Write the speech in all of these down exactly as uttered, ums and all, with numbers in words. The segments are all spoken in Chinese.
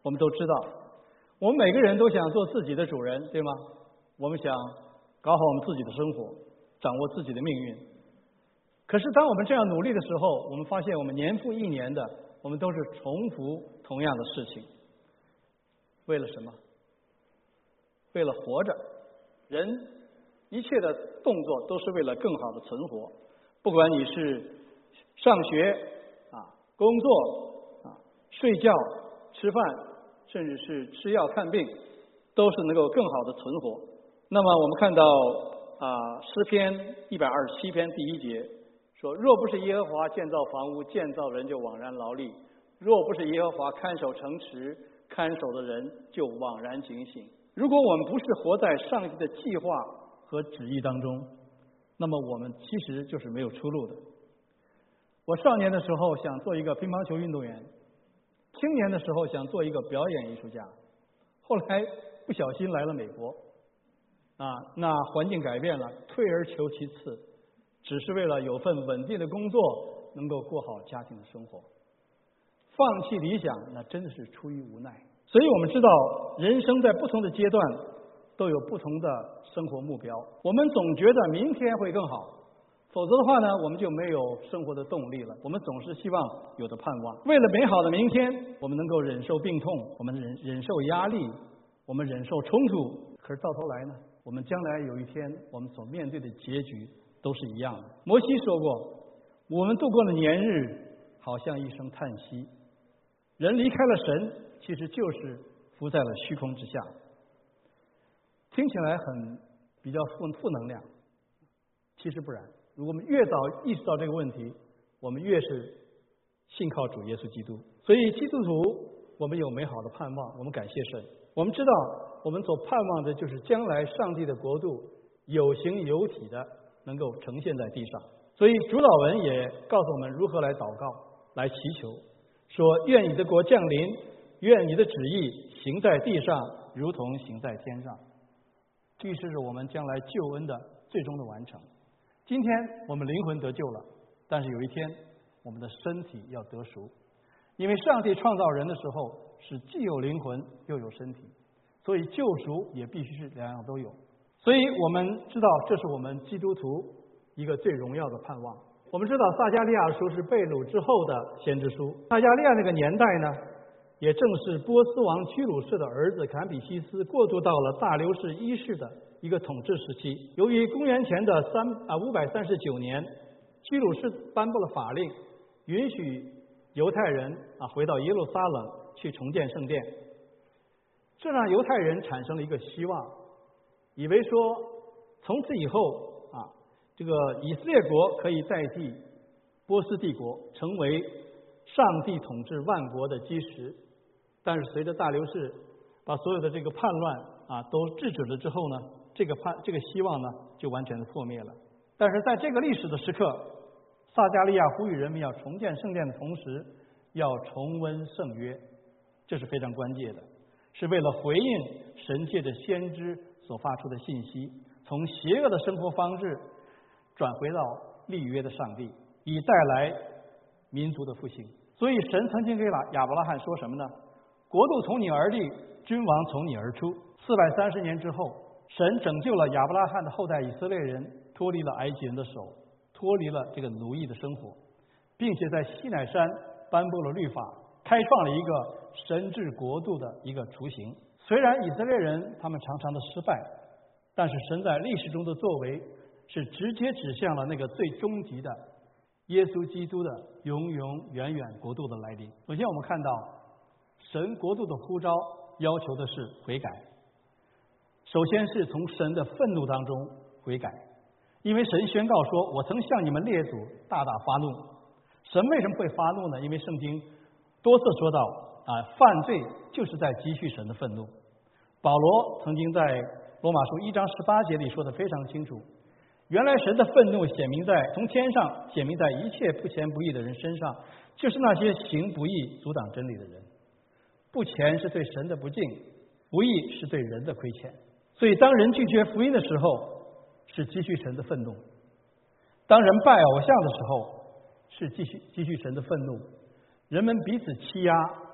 我们都知道，我们每个人都想做自己的主人，对吗？我们想搞好我们自己的生活，掌握自己的命运。可是当我们这样努力的时候，我们发现我们年复一年的，我们都是重复同样的事情。为了什么？为了活着。人一切的动作都是为了更好的存活。不管你是上学啊、工作啊、睡觉、吃饭，甚至是吃药看病，都是能够更好的存活。那么我们看到啊，诗篇一百二十七篇第一节说：若不是耶和华建造房屋，建造人就枉然劳力；若不是耶和华看守城池，看守的人就枉然警醒。如果我们不是活在上帝的计划和旨意当中，那么我们其实就是没有出路的。我少年的时候想做一个乒乓球运动员，青年的时候想做一个表演艺术家，后来不小心来了美国，啊，那环境改变了，退而求其次，只是为了有份稳定的工作，能够过好家庭的生活。放弃理想，那真的是出于无奈。所以我们知道，人生在不同的阶段都有不同的生活目标。我们总觉得明天会更好，否则的话呢，我们就没有生活的动力了。我们总是希望有的盼望，为了美好的明天，我们能够忍受病痛，我们忍忍受压力，我们忍受冲突。可是到头来呢，我们将来有一天，我们所面对的结局都是一样的。摩西说过，我们度过的年日好像一声叹息。人离开了神，其实就是浮在了虚空之下。听起来很比较负负能量，其实不然。如果我们越早意识到这个问题，我们越是信靠主耶稣基督。所以基督徒，我们有美好的盼望，我们感谢神。我们知道，我们所盼望的就是将来上帝的国度有形有体的能够呈现在地上。所以主祷文也告诉我们如何来祷告，来祈求，说愿你的国降临，愿你的旨意行在地上，如同行在天上。预示着我们将来救恩的最终的完成。今天我们灵魂得救了，但是有一天我们的身体要得赎，因为上帝创造人的时候是既有灵魂又有身体，所以救赎也必须是两样都有。所以我们知道，这是我们基督徒一个最荣耀的盼望。我们知道撒迦利亚书是被掳之后的先知书，撒迦利亚那个年代呢，也正是波斯王居鲁士的儿子坎比西斯过渡到了大流士一世的一个统治时期。由于公元前的三啊五百三十九年，居鲁士颁布了法令，允许犹太人啊回到耶路撒冷去重建圣殿，这让犹太人产生了一个希望，以为说从此以后啊，这个以色列国可以代替波斯帝国，成为上帝统治万国的基石。但是随着大流士把所有的这个叛乱啊都制止了之后呢，这个叛这个希望呢就完全的破灭了。但是在这个历史的时刻，撒迦利亚呼吁人们要重建圣殿的同时，要重温圣约，这是非常关键的，是为了回应神借着先知所发出的信息，从邪恶的生活方式转回到立约的上帝，以带来民族的复兴。所以神曾经给亚伯拉罕说什么呢？国度从你而立，君王从你而出。四百三十年之后，神拯救了亚伯拉罕的后代以色列人，脱离了埃及人的手，脱离了这个奴役的生活，并且在西乃山颁布了律法，开创了一个神治国度的一个雏形。虽然以色列人他们常常的失败，但是神在历史中的作为是直接指向了那个最终极的耶稣基督的永永远远国度的来临。首先我们看到神国度的呼召要求的是悔改，首先是从神的愤怒当中悔改，因为神宣告说，我曾向你们列祖大大发怒。神为什么会发怒呢？因为圣经多次说到啊，犯罪就是在积蓄神的愤怒。保罗曾经在罗马书一章十八节里说得非常清楚，原来神的愤怒显明在从天上显明在一切不虔不义的人身上，就是那些行不义阻挡真理的人。不虔是对神的不敬，不义是对人的亏欠。所以当人拒绝福音的时候，是积蓄神的愤怒；当人拜偶像的时候，是积蓄积蓄神的愤怒。人们彼此欺压，彼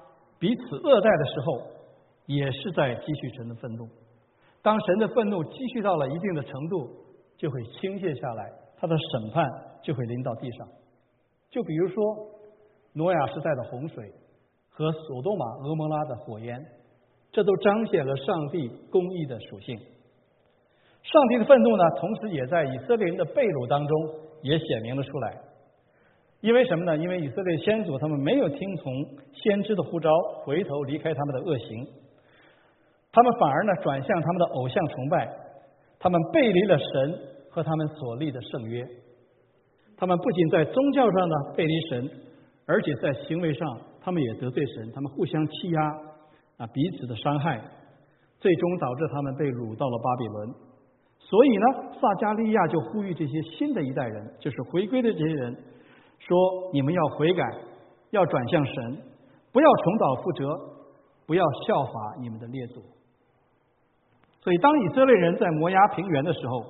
彼此恶待的时候，也是在积蓄神的愤怒。当神的愤怒积蓄到了一定的程度，就会倾泻下来，他的审判就会临到地上。就比如说挪亚时代的洪水和索多玛俄摩拉的火焰，这都彰显了上帝公义的属性。上帝的愤怒呢，同时也在以色列人的被掳当中也显明了出来。因为什么呢？因为以色列先祖他们没有听从先知的呼召，回头离开他们的恶行，他们反而呢转向他们的偶像崇拜，他们背离了神和他们所立的圣约。他们不仅在宗教上呢背离神，而且在行为上他们也得罪神，他们互相欺压啊，彼此的伤害，最终导致他们被掳到了巴比伦。所以呢，撒迦利亚就呼吁这些新的一代人，就是回归的这些人，说你们要悔改，要转向神，不要重蹈覆辙，不要效法你们的列祖。所以当以色列人在摩押平原的时候，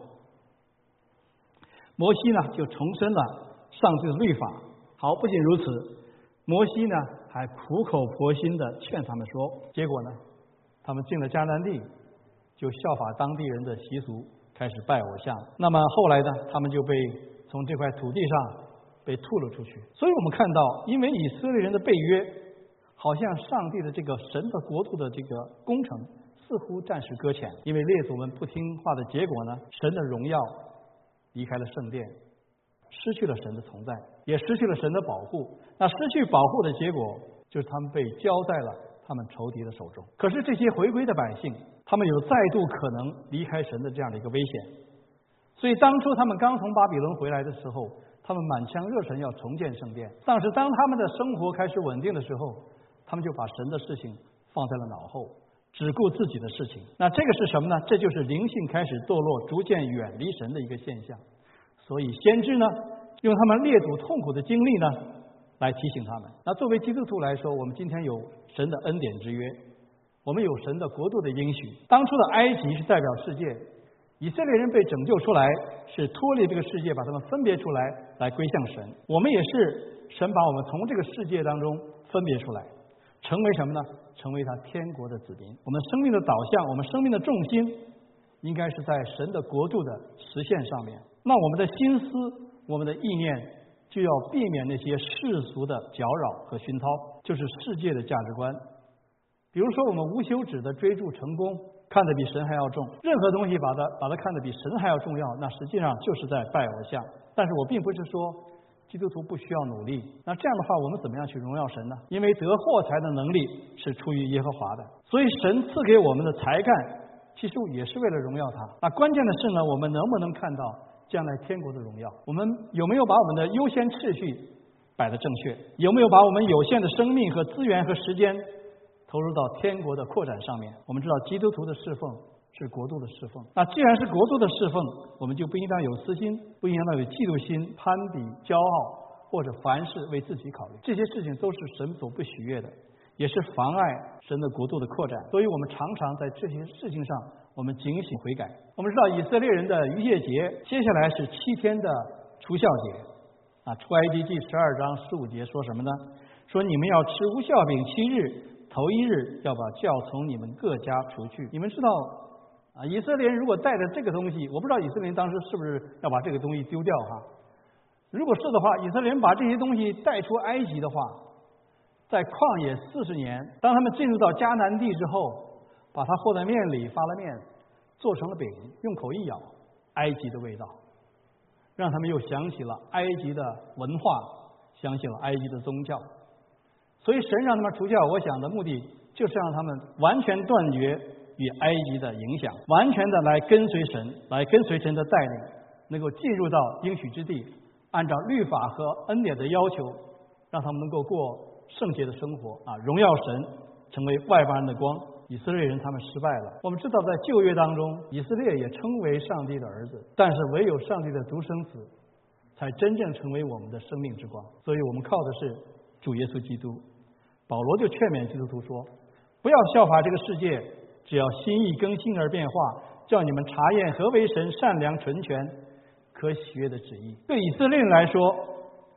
摩西呢就重申了上帝的律法。好，不仅如此，摩西呢还苦口婆心的劝他们说，结果呢他们进了迦南地，就效法当地人的习俗，开始拜偶像。那么后来呢，他们就被从这块土地上被吐了出去。所以我们看到，因为以色列人的背约，好像上帝的这个神的国度的这个工程似乎暂时搁浅。因为列祖们不听话的结果呢，神的荣耀离开了圣殿，失去了神的同在，也失去了神的保护。那失去保护的结果，就是他们被交在了他们仇敌的手中。可是这些回归的百姓，他们有再度可能离开神的这样的一个危险。所以当初他们刚从巴比伦回来的时候，他们满腔热忱要重建圣殿，但是当他们的生活开始稳定的时候，他们就把神的事情放在了脑后，只顾自己的事情。那这个是什么呢？这就是灵性开始堕落，逐渐远离神的一个现象。所以先知呢，用他们列祖痛苦的经历呢，来提醒他们。那作为基督徒来说，我们今天有神的恩典之约，我们有神的国度的应许。当初的埃及是代表世界，以色列人被拯救出来，是脱离这个世界，把他们分别出来，来归向神。我们也是神把我们从这个世界当中分别出来，成为什么呢？成为他天国的子民。我们生命的导向，我们生命的重心，应该是在神的国度的实现上面。那我们的心思，我们的意念，就要避免那些世俗的搅扰和熏陶，就是世界的价值观。比如说我们无休止的追逐成功，看得比神还要重，任何东西把它把它看得比神还要重要，那实际上就是在拜偶像。但是我并不是说基督徒不需要努力，那这样的话我们怎么样去荣耀神呢？因为得货财的能力是出于耶和华的，所以神赐给我们的才干其实也是为了荣耀他。那关键的是呢，我们能不能看到将来天国的荣耀？我们有没有把我们的优先次序摆得正确？有没有把我们有限的生命和资源和时间投入到天国的扩展上面？我们知道基督徒的侍奉是国度的侍奉，那既然是国度的侍奉，我们就不应当有私心，不应当有嫉妒心、攀比、骄傲，或者凡事为自己考虑。这些事情都是神所不喜悦的，也是妨碍神的国度的扩展。所以我们常常在这些事情上，我们警醒悔改。我们知道以色列人的逾越节，接下来是七天的除酵节啊。出埃及记十二章十五节说什么呢？说你们要吃无酵饼七日，头一日要把酵从你们各家除去。你们知道啊，以色列人如果带着这个东西，我不知道以色列人当时是不是要把这个东西丢掉哈。如果是的话，以色列人把这些东西带出埃及的话，在旷野四十年，当他们进入到迦南地之后，把它和在面里，发了面，做成了饼，用口一咬，埃及的味道，让他们又想起了埃及的文化，想起了埃及的宗教。所以神让他们除酵，我想的目的就是让他们完全断绝与埃及的影响，完全的来跟随神，来跟随神的带领，能够进入到应许之地，按照律法和恩典的要求，让他们能够过圣洁的生活啊，荣耀神，成为外邦人的光。以色列人他们失败了。我们知道在旧约当中，以色列也称为上帝的儿子，但是唯有上帝的独生子才真正成为我们的生命之光。所以我们靠的是主耶稣基督。保罗就劝勉基督徒说，不要效法这个世界，只要心意更新而变化，叫你们查验何为神善良纯全可喜悦的旨意。对以色列人来说，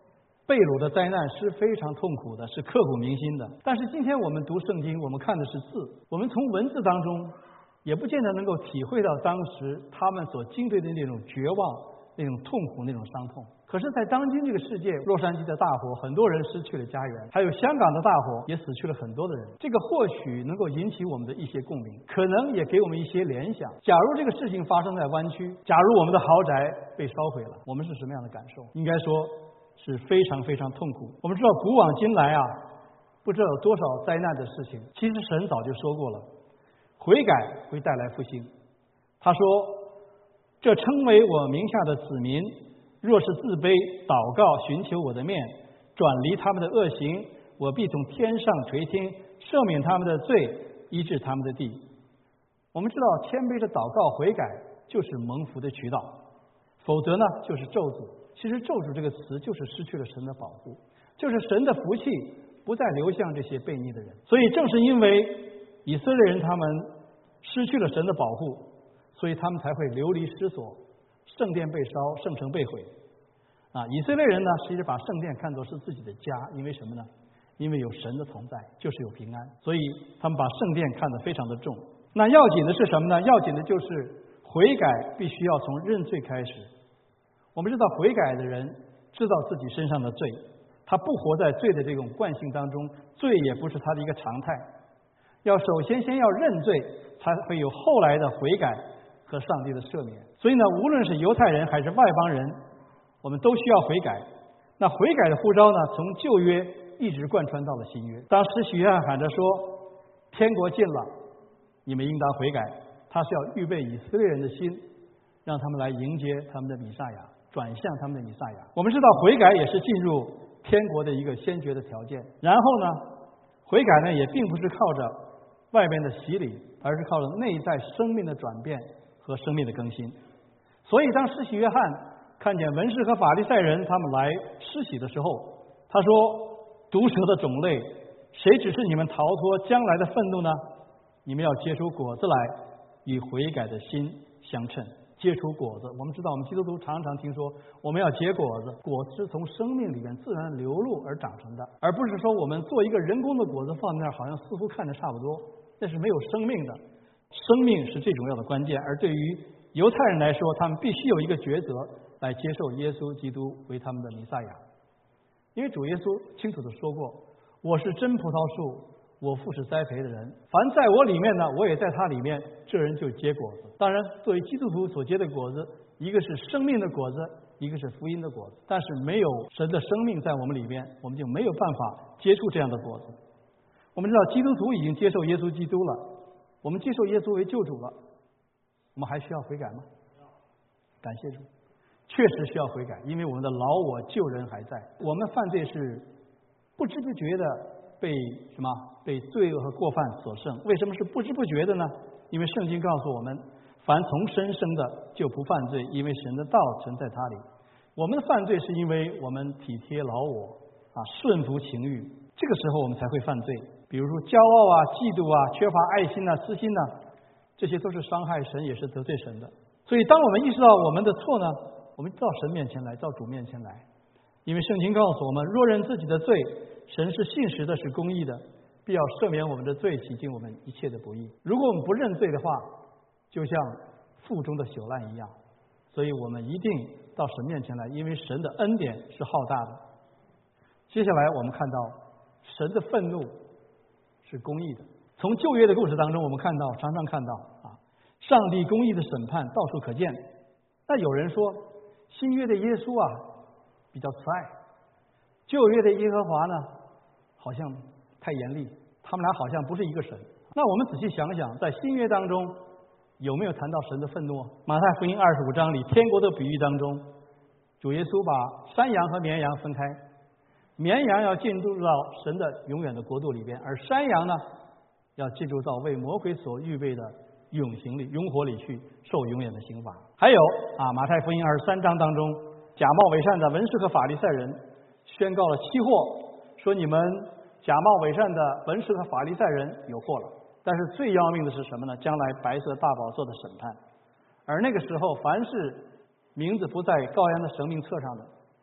被掳的灾难是非常痛苦的，是刻骨铭心的。但是今天我们读圣经，我们看的是字，我们从文字当中也不见得能够体会到当时他们所经历的那种绝望、那种痛苦、那种伤痛。可是在当今这个世界，洛杉矶的大火，很多人失去了家园，还有香港的大火也死去了很多的人。这个或许能够引起我们的一些共鸣，可能也给我们一些联想。假如这个事情发生在湾区，假如我们的豪宅被烧毁了，我们是什么样的感受？应该说是非常非常痛苦。我们知道古往今来啊，不知道有多少灾难的事情，其实神早就说过了，悔改会带来复兴。他说，这称为我名下的子民，若是自卑祷告寻求我的面，转离他们的恶行，我必从天上垂听，赦免他们的罪，医治他们的地。我们知道谦卑的祷告悔改就是蒙福的渠道，否则呢就是咒诅。其实咒诅这个词就是失去了神的保护，就是神的福气不再流向这些悖逆的人。所以正是因为以色列人他们失去了神的保护，所以他们才会流离失所，圣殿被烧，圣城被毁。啊，以色列人呢，其实把圣殿看作是自己的家，因为什么呢？因为有神的同在，就是有平安，所以他们把圣殿看得非常的重。那要紧的是什么呢？要紧的就是悔改必须要从认罪开始。我们知道悔改的人知道自己身上的罪，他不活在罪的这种惯性当中，罪也不是他的一个常态。要首先先要认罪，才会有后来的悔改和上帝的赦免。所以呢，无论是犹太人还是外邦人，我们都需要悔改。那悔改的呼召呢，从旧约一直贯穿到了新约。当使徒约翰喊着说天国近了，你们应当悔改，他是要预备以色列人的心，让他们来迎接他们的弥赛亚，转向他们的弥赛亚。我们知道悔改也是进入天国的一个先决的条件。然后呢，悔改呢也并不是靠着外面的洗礼，而是靠着内在生命的转变和生命的更新。所以当施洗约翰看见文士和法利赛人他们来施洗的时候，他说，毒蛇的种类，谁只是你们逃脱将来的愤怒呢？你们要结出果子来，与悔改的心相称。结出果子，我们知道我们基督徒常常听说我们要结果子，果子是从生命里面自然流露而长成的，而不是说我们做一个人工的果子放在那儿，好像似乎看着差不多，那是没有生命的。生命是最重要的关键。而对于犹太人来说，他们必须有一个抉择，来接受耶稣基督为他们的弥赛亚。因为主耶稣清楚地说过，我是真葡萄树，我父是栽培的人，凡在我里面呢，我也在他里面，这人就结果子。当然作为基督徒所结的果子，一个是生命的果子，一个是福音的果子。但是没有神的生命在我们里面，我们就没有办法结出这样的果子。我们知道基督徒已经接受耶稣基督了，我们接受耶稣为救主了，我们还需要悔改吗？感谢主，确实需要悔改，因为我们的老我旧人还在。我们犯罪是不知不觉的被什么被罪恶和过犯所胜。为什么是不知不觉的呢？因为圣经告诉我们，凡从生生的就不犯罪，因为神的道存在他里。我们的犯罪是因为我们体贴老我啊，顺服情欲，这个时候我们才会犯罪。比如说骄傲啊、嫉妒啊、缺乏爱心啊、私心啊，这些都是伤害神，也是得罪神的。所以当我们意识到我们的错呢，我们到神面前来，到主面前来。因为圣经告诉我们，若认自己的罪，神是信实的，是公义的，必要赦免我们的罪，洗净我们一切的不义。如果我们不认罪的话，就像腹中的朽烂一样。所以我们一定到神面前来，因为神的恩典是浩大的。接下来我们看到神的愤怒是公义的。从旧约的故事当中，我们看到常常看到啊，上帝公义的审判到处可见。那有人说，新约的耶稣啊比较慈爱，旧约的耶和华呢好像太严厉，他们俩好像不是一个神。那我们仔细想想，在新约当中有没有谈到神的愤怒？马太福音二十五章里天国的比喻当中，主耶稣把山羊和绵羊分开，绵羊要进入到神的永远的国度里边，而山羊呢要进入到为魔鬼所预备的永刑里、永火里去受永远的刑罚。还有啊，马太福音二十三章当中，假冒伪善的文士和法利赛人宣告了期货，说你们假冒伪善的文士和法利赛人有祸了。但是最要命的是什么呢？将来白色大宝座的审判。而那个时候，凡是名字不在羔羊的生命册上的，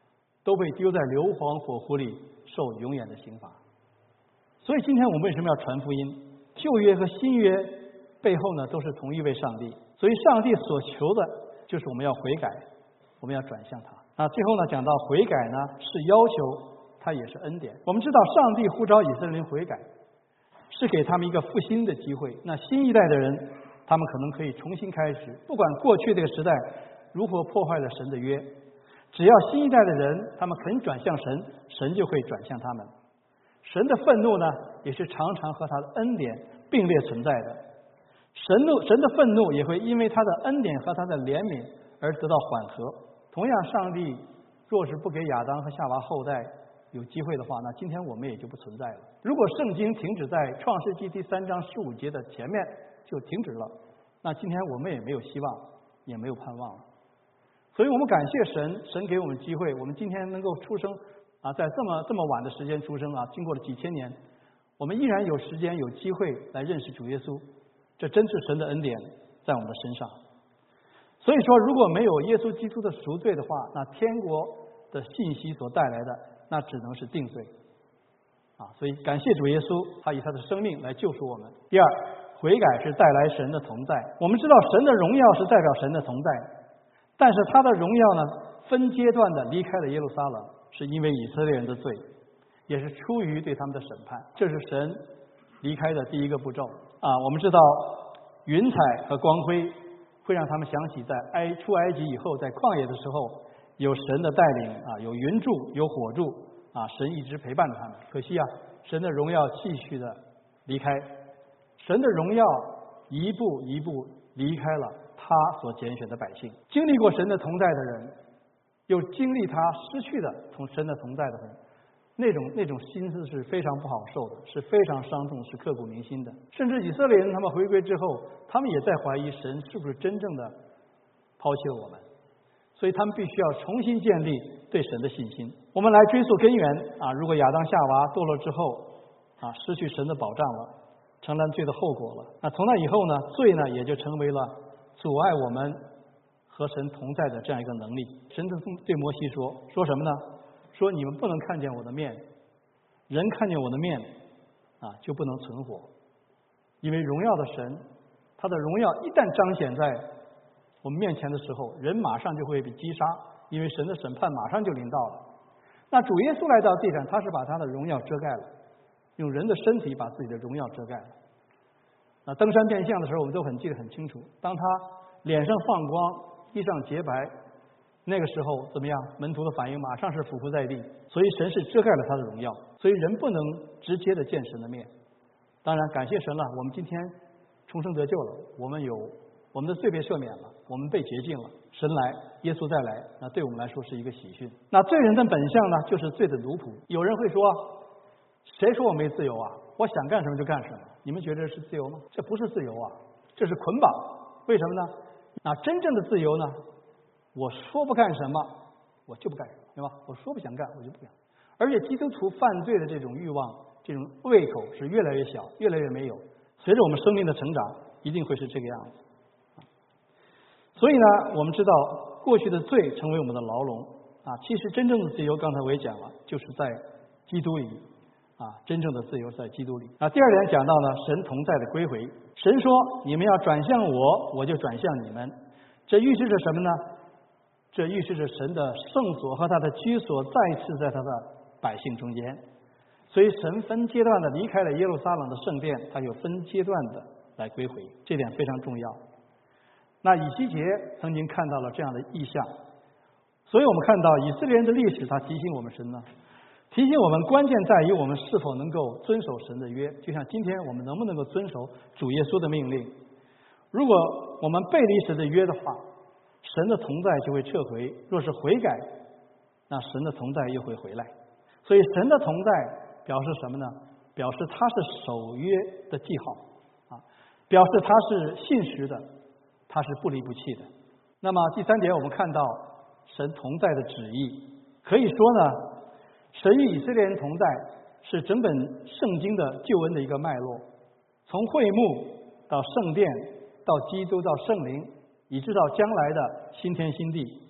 都被丢在硫磺火湖里受永远的刑罚。所以今天我们为什么要传福音？旧约和新约背后呢，都是同一位上帝。所以上帝所求的就是我们要悔改，我们要转向他。那最后呢，讲到悔改呢，是要求，它也是恩典。我们知道上帝呼召以色列人悔改，是给他们一个复兴的机会。那新一代的人，他们可能可以重新开始，不管过去这个时代如何破坏了神的约，只要新一代的人他们肯转向神，神就会转向他们。神的愤怒呢，也是常常和他的恩典并列存在的。神怒神的愤怒也会因为他的恩典和他的怜悯而得到缓和。同样，上帝若是不给亚当和夏娃后代有机会的话，那今天我们也就不存在了。如果圣经停止在创世纪第三章十五节的前面就停止了，那今天我们也没有希望，也没有盼望了。所以我们感谢神，神给我们机会，我们今天能够出生啊，在这么这么晚的时间出生啊，经过了几千年，我们依然有时间有机会来认识主耶稣，这真是神的恩典在我们的身上。所以说，如果没有耶稣基督的赎罪的话，那天国的信息所带来的，那只能是定罪啊。所以感谢主耶稣，他以他的生命来救赎我们。第二，悔改是带来神的同在。我们知道神的荣耀是代表神的同在，但是他的荣耀呢，分阶段的离开了耶路撒冷，是因为以色列人的罪，也是出于对他们的审判。这是神离开的第一个步骤啊。我们知道云彩和光辉会让他们想起在埃出埃及以后，在旷野的时候有神的带领啊，有云柱有火柱啊，神一直陪伴着他们。可惜啊，神的荣耀继续的离开，神的荣耀一步一步离开了他所拣选的百姓。经历过神的同在的人，又经历他失去的同神的同在的人，那种那种心思是非常不好受的，是非常伤痛，是刻骨铭心的。甚至以色列人他们回归之后，他们也在怀疑神是不是真正的抛弃了我们，所以他们必须要重新建立对神的信心。我们来追溯根源啊，如果亚当夏娃堕落之后啊，失去神的保障了，承担罪的后果了，那从那以后呢，罪呢也就成为了阻碍我们和神同在的这样一个能力。神对摩西说说什么呢？说你们不能看见我的面，人看见我的面啊，就不能存活。因为荣耀的神，他的荣耀一旦彰显在我们面前的时候，人马上就会被击杀，因为神的审判马上就临到了。那主耶稣来到地上，他是把他的荣耀遮盖了，用人的身体把自己的荣耀遮盖了。那登山变相的时候，我们都很记得很清楚，当他脸上放光，衣裳洁白，那个时候怎么样？门徒的反应马上是俯伏在地。所以神是遮盖了他的荣耀，所以人不能直接的见神的面。当然感谢神了，我们今天重生得救了，我们有我们的罪被赦免了，我们被洁净了，神来，耶稣再来，那对我们来说是一个喜讯。那罪人的本相呢，就是罪的奴仆。有人会说，谁说我没自由啊？我想干什么就干什么。你们觉得是自由吗？这不是自由啊，这是捆绑。为什么呢？那真正的自由呢，我说不干什么我就不干什么，对吧？我说不想干我就不干。而且基督徒犯罪的这种欲望，这种胃口是越来越小，越来越没有。随着我们生命的成长，一定会是这个样子。所以呢，我们知道过去的罪成为我们的牢笼啊。其实真正的自由，刚才我也讲了，就是在基督里啊，真正的自由在基督里。啊，第二点讲到呢，神同在的归回。神说：“你们要转向我，我就转向你们。”这预示着什么呢？这预示着神的圣所和他的居所再次在他的百姓中间。所以神分阶段的离开了耶路撒冷的圣殿，他有分阶段的来归回，这点非常重要。那以西结曾经看到了这样的意象，所以我们看到以色列人的历史，他提醒我们什么呢？提醒我们关键在于我们是否能够遵守神的约，就像今天我们能不能够遵守主耶稣的命令。如果我们背离神的约的话，神的同在就会撤回；若是悔改，那神的同在又会回来。所以神的同在表示什么呢？表示他是守约的记号啊，表示他是信实的，他是不离不弃的。那么第三点，我们看到神同在的旨意，可以说呢，神与以色列人同在是整本圣经的救恩的一个脉络，从会幕到圣殿，到基督，到圣灵，以致到将来的新天新地。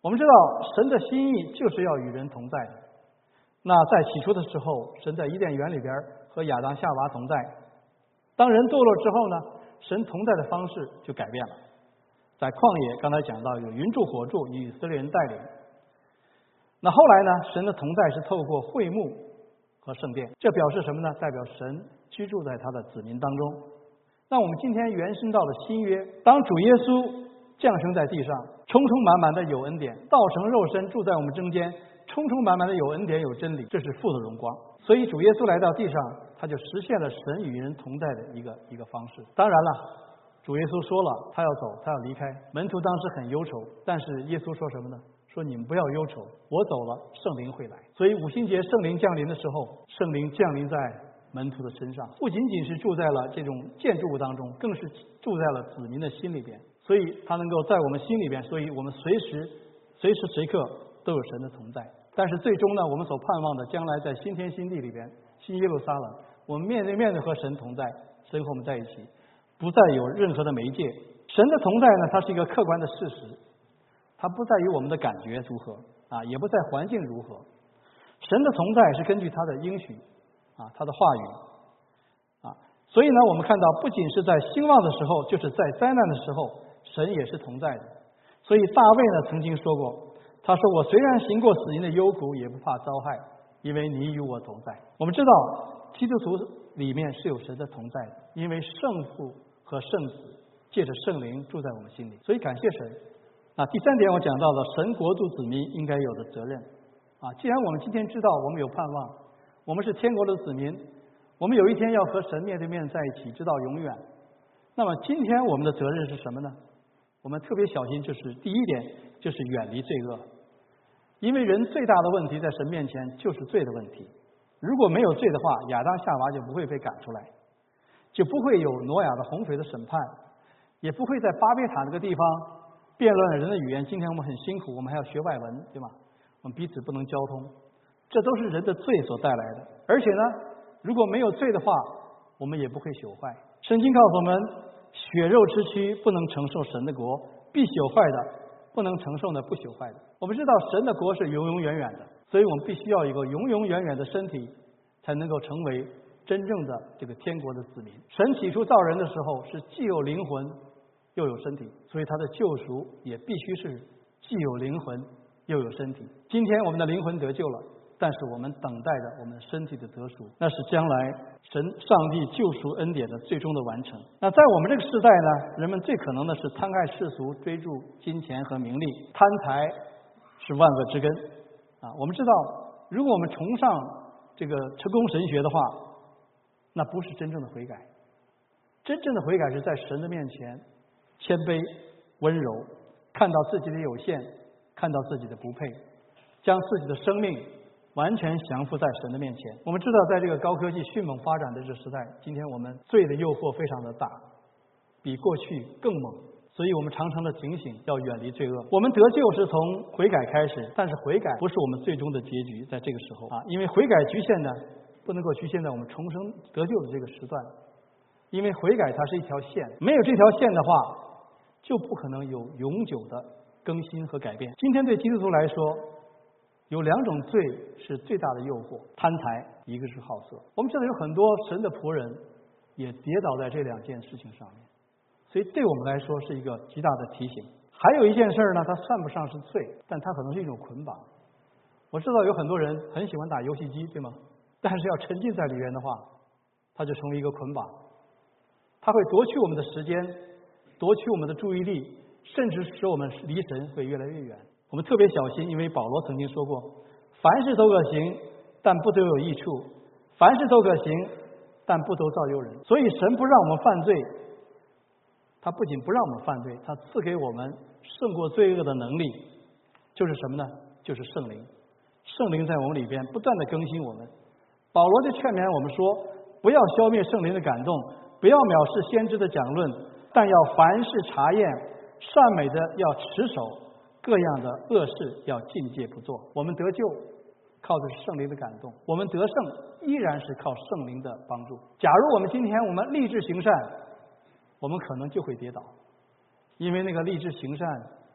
我们知道神的心意就是要与人同在的。那在起初的时候，神在伊甸园里边和亚当夏娃同在。当人堕落之后呢，神同在的方式就改变了。在旷野，刚才讲到有云柱火柱以色列人带领。那后来呢，神的同在是透过会幕和圣殿，这表示什么呢？代表神居住在他的子民当中。那我们今天延伸到了新约，当主耶稣降生在地上，充充满满的有恩典，道成肉身住在我们中间，充充满满的有恩典有真理，这是父的荣光。所以主耶稣来到地上，他就实现了神与人同在的一个一个方式。当然了，主耶稣说了他要走，他要离开，门徒当时很忧愁，但是耶稣说什么呢？说你们不要忧愁，我走了，圣灵会来。所以五旬节圣灵降临的时候，圣灵降临在门徒的身上，不仅仅是住在了这种建筑物当中，更是住在了子民的心里边。所以他能够在我们心里边，所以我们随时随时随刻都有神的同在。但是最终呢，我们所盼望的将来在新天新地里边，新耶路撒冷，我们面对面的和神同在，神和我们在一起，不再有任何的媒介。神的同在呢，它是一个客观的事实，它不在于我们的感觉如何啊，也不在环境如何。神的同在是根据他的应许啊，他的话语啊，所以呢，我们看到不仅是在兴旺的时候，就是在灾难的时候，神也是同在的。所以大卫呢曾经说过，他说我虽然行过死荫的幽谷，也不怕遭害，因为你与我同在。我们知道基督徒里面是有神的同在的，因为圣父和圣子借着圣灵住在我们心里，所以感谢神。啊，第三点我讲到了神国度子民应该有的责任啊。既然我们今天知道我们有盼望，我们是天国的子民，我们有一天要和神面对面在一起，直到永远。那么今天我们的责任是什么呢？我们特别小心，就是第一点就是远离罪恶，因为人最大的问题在神面前就是罪的问题。如果没有罪的话，亚当夏娃就不会被赶出来，就不会有挪亚的洪水的审判，也不会在巴别塔这个地方辩论了人的语言。今天我们很辛苦，我们还要学外文，对吗？我们彼此不能交通，这都是人的罪所带来的。而且呢，如果没有罪的话，我们也不会朽坏。圣经告诉我们，血肉之躯不能承受神的国，必朽坏的不能承受呢不朽坏的。我们知道神的国是永永远远的，所以我们必须要有一个永永远远的身体，才能够成为真正的这个天国的子民。神起初造人的时候是既有灵魂又有身体，所以他的救赎也必须是既有灵魂又有身体。今天我们的灵魂得救了，但是我们等待着我们身体的得赎，那是将来神上帝救赎恩典的最终的完成。那在我们这个时代呢，人们最可能的是贪爱世俗，追逐金钱和名利，贪财是万恶之根啊。我们知道，如果我们崇尚这个成功神学的话，那不是真正的悔改。真正的悔改是在神的面前谦卑温柔，看到自己的有限，看到自己的不配，将自己的生命完全降服在神的面前。我们知道，在这个高科技迅猛发展的这个时代，今天我们罪的诱惑非常的大，比过去更猛，所以我们常常的警醒，要远离罪恶。我们得救是从悔改开始，但是悔改不是我们最终的结局，在这个时候啊，因为悔改局限的不能够局限在我们重生得救的这个时段，因为悔改它是一条线，没有这条线的话，就不可能有永久的更新和改变。今天对基督徒来说，有两种罪是最大的诱惑，贪财，一个是好色。我们知道有很多神的仆人也跌倒在这两件事情上面，所以对我们来说是一个极大的提醒。还有一件事呢，它算不上是罪，但它可能是一种捆绑。我知道有很多人很喜欢打游戏机，对吗？但是要沉浸在里面的话，它就成为一个捆绑，它会夺去我们的时间，夺取我们的注意力，甚至使我们离神会越来越远。我们特别小心，因为保罗曾经说过，凡事都可行，但不都有益处；凡事都可行，但不都造诱人。所以神不让我们犯罪，他不仅不让我们犯罪，他赐给我们胜过罪恶的能力，就是什么呢？就是圣灵。圣灵在我们里边不断的更新我们。保罗就劝勉我们说，不要消灭圣灵的感动，不要藐视先知的讲论，但要凡事查验，善美的要持守，各样的恶事要禁戒不做。我们得救靠的是圣灵的感动，我们得胜依然是靠圣灵的帮助。假如我们今天我们立志行善，我们可能就会跌倒，因为那个立志行善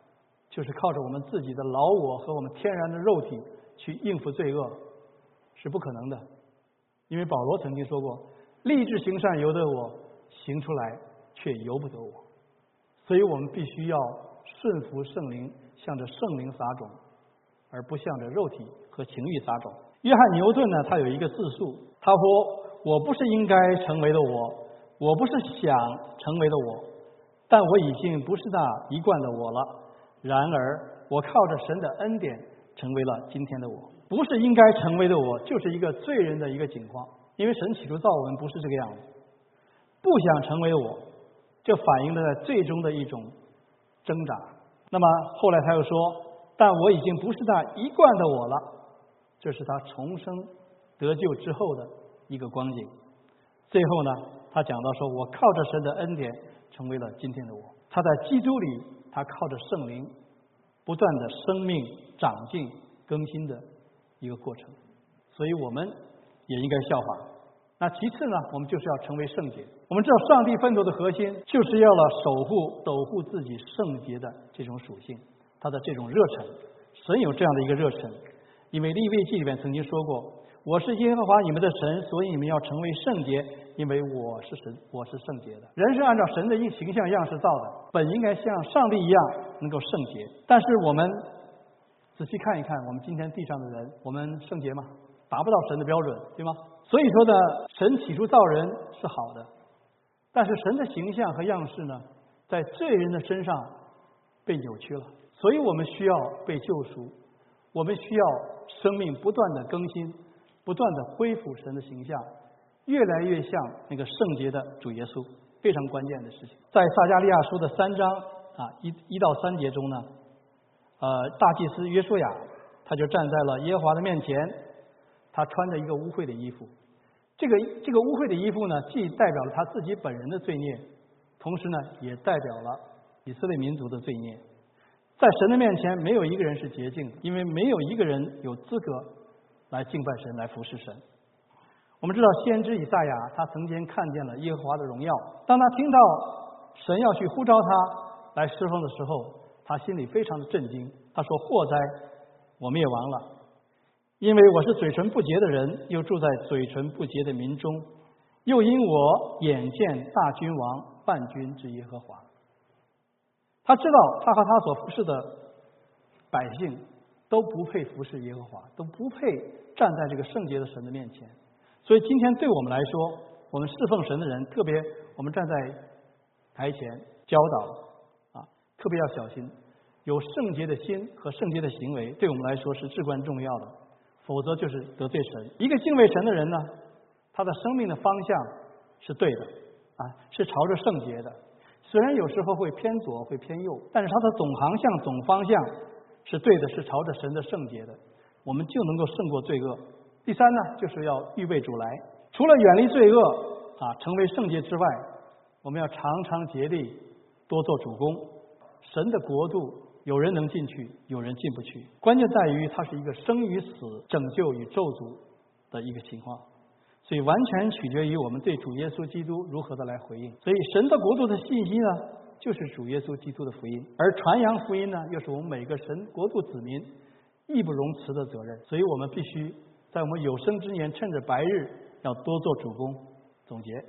就是靠着我们自己的老我和我们天然的肉体去应付罪恶，是不可能的。因为保罗曾经说过，立志行善由得我，行出来却由不得我。所以我们必须要顺服圣灵，向着圣灵撒种，而不向着肉体和情欲撒种。约翰牛顿呢，他有一个自述，他说，我不是应该成为的我，我不是想成为的我，但我已经不是那一贯的我了。然而我靠着神的恩典成为了今天的我。不是应该成为的我，就是一个罪人的一个境况。因为神起初造我们不是这个样子，不想成为我，这反映了在最终的一种挣扎。那么后来他又说，但我已经不是那一贯的我了，这是他重生得救之后的一个光景。最后呢，他讲到说，我靠着神的恩典成为了今天的我。他在基督里，他靠着圣灵不断的生命长进更新的一个过程。所以我们也应该效法。那其次呢，我们就是要成为圣洁。我们知道上帝奋斗的核心就是要了守护守护自己圣洁的这种属性，他的这种热忱。神有这样的一个热忱，因为利未记里面曾经说过，我是耶和华你们的神，所以你们要成为圣洁，因为我是神，我是圣洁的。人是按照神的形象样式造的，本应该像上帝一样能够圣洁。但是我们仔细看一看，我们今天地上的人，我们圣洁吗？达不到神的标准，对吗？所以说呢，神起初造人是好的，但是神的形象和样式呢，在罪人的身上被扭曲了。所以我们需要被救赎，我们需要生命不断的更新，不断的恢复神的形象，越来越像那个圣洁的主耶稣，非常关键的事情。在撒迦利亚书的三章啊一一到三节中呢，呃，大祭司约书亚他就站在了耶和华的面前，他穿着一个污秽的衣服。这个这个污秽的衣服呢，既代表了他自己本人的罪孽，同时呢，也代表了以色列民族的罪孽。在神的面前，没有一个人是洁净的，因为没有一个人有资格来敬拜神，来服侍神。我们知道，先知以赛亚他曾经看见了耶和华的荣耀，当他听到神要去呼召他来侍奉的时候，他心里非常的震惊。他说：“祸哉，我灭亡了！因为我是嘴唇不洁的人，又住在嘴唇不洁的民中，又因我眼见大君王万军之耶和华。”他知道他和他所服侍的百姓都不配服侍耶和华，都不配站在这个圣洁的神的面前。所以今天对我们来说，我们侍奉神的人，特别我们站在台前教导啊，特别要小心，有圣洁的心和圣洁的行为，对我们来说是至关重要的。否则就是得罪神。一个敬畏神的人呢，他的生命的方向是对的啊，是朝着圣洁的。虽然有时候会偏左会偏右，但是他的总航向总方向是对的，是朝着神的圣洁的，我们就能够胜过罪恶。第三呢，就是要预备主来。除了远离罪恶啊，成为圣洁之外，我们要常常竭力多做主工。神的国度有人能进去，有人进不去，关键在于它是一个生与死、拯救与咒诅的一个情况，所以完全取决于我们对主耶稣基督如何的来回应。所以神的国度的信息呢，就是主耶稣基督的福音，而传扬福音呢，又是我们每个神国度子民义不容辞的责任。所以我们必须在我们有生之年，趁着白日要多做主工。总结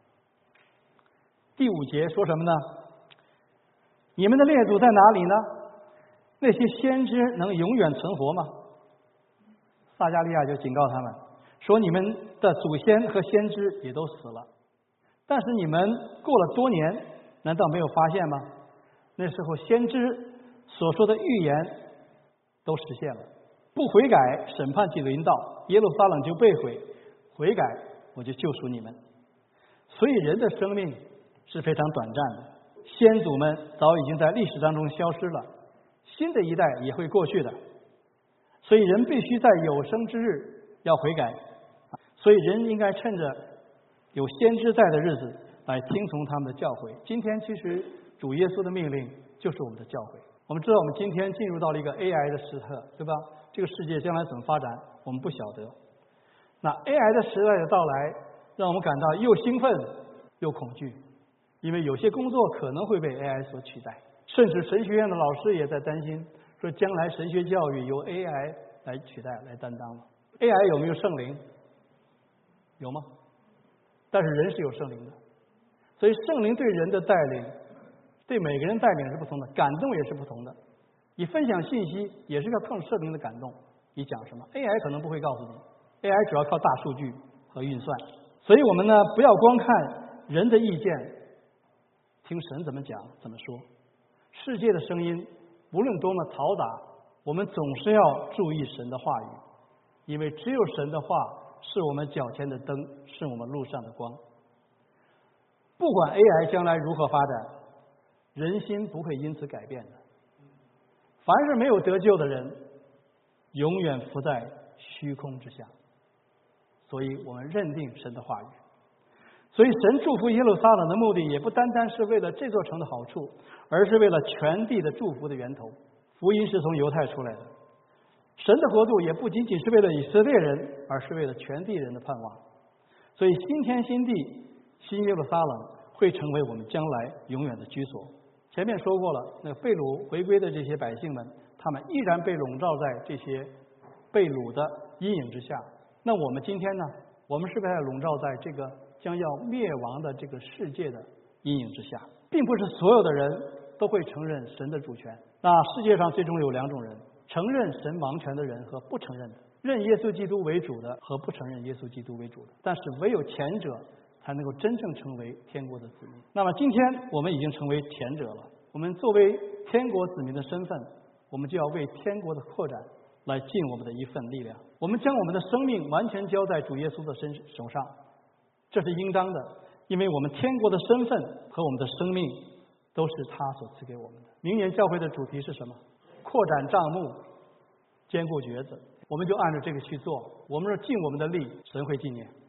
第五节说什么呢？你们的列祖在哪里呢？那些先知能永远存活吗？撒迦利亚就警告他们说，你们的祖先和先知也都死了，但是你们过了多年，难道没有发现吗？那时候先知所说的预言都实现了，不悔改，审判就临到，耶路撒冷就被毁，悔改我就救赎你们。所以人的生命是非常短暂的，先祖们早已经在历史当中消失了，新的一代也会过去的，所以人必须在有生之日要悔改。所以人应该趁着有先知在的日子来听从他们的教诲。今天其实主耶稣的命令就是我们的教诲。我们知道我们今天进入到了一个 A I 的时刻，对吧？这个世界将来怎么发展我们不晓得。那 A I 的时代的到来让我们感到又兴奋又恐惧，因为有些工作可能会被 A I 所取代。实甚至神学院的老师也在担心，说将来神学教育由 A I 来取代、来担当了。A I 有没有圣灵？有吗？但是人是有圣灵的，所以圣灵对人的带领，对每个人带领是不同的，感动也是不同的。你分享信息也是要靠圣灵的感动，你讲什么 A I 可能不会告诉你， A I 主要靠大数据和运算。所以我们呢，不要光看人的意见，听神怎么讲怎么说。世界的声音无论多么嘈杂，我们总是要注意神的话语，因为只有神的话是我们脚前的灯，是我们路上的光。不管 A I 将来如何发展，人心不会因此改变的。凡是没有得救的人，永远浮在虚空之下。所以我们认定神的话语。所以神祝福耶路撒冷的目的，也不单单是为了这座城的好处，而是为了全地的祝福的源头。福音是从犹太出来的，神的国度也不仅仅是为了以色列人，而是为了全地人的盼望。所以新天新地，新耶路撒冷会成为我们将来永远的居所。前面说过了，那个被掳回归的这些百姓们，他们依然被笼罩在这些被掳的阴影之下。那我们今天呢？我们是不是还笼罩在这个将要灭亡的这个世界的阴影之下？并不是所有的人都会承认神的主权。那世界上最终有两种人：承认神王权的人和不承认的，认耶稣基督为主的和不承认耶稣基督为主的。但是唯有前者才能够真正成为天国的子民。那么今天我们已经成为前者了，我们作为天国子民的身份，我们就要为天国的扩展来尽我们的一份力量。我们将我们的生命完全交在主耶稣的身手上，这是应当的，因为我们天国的身份和我们的生命都是他所赐给我们的。明年教会的主题是什么？扩展帐幕，坚固橛子。我们就按照这个去做，我们是尽我们的力，神会纪念。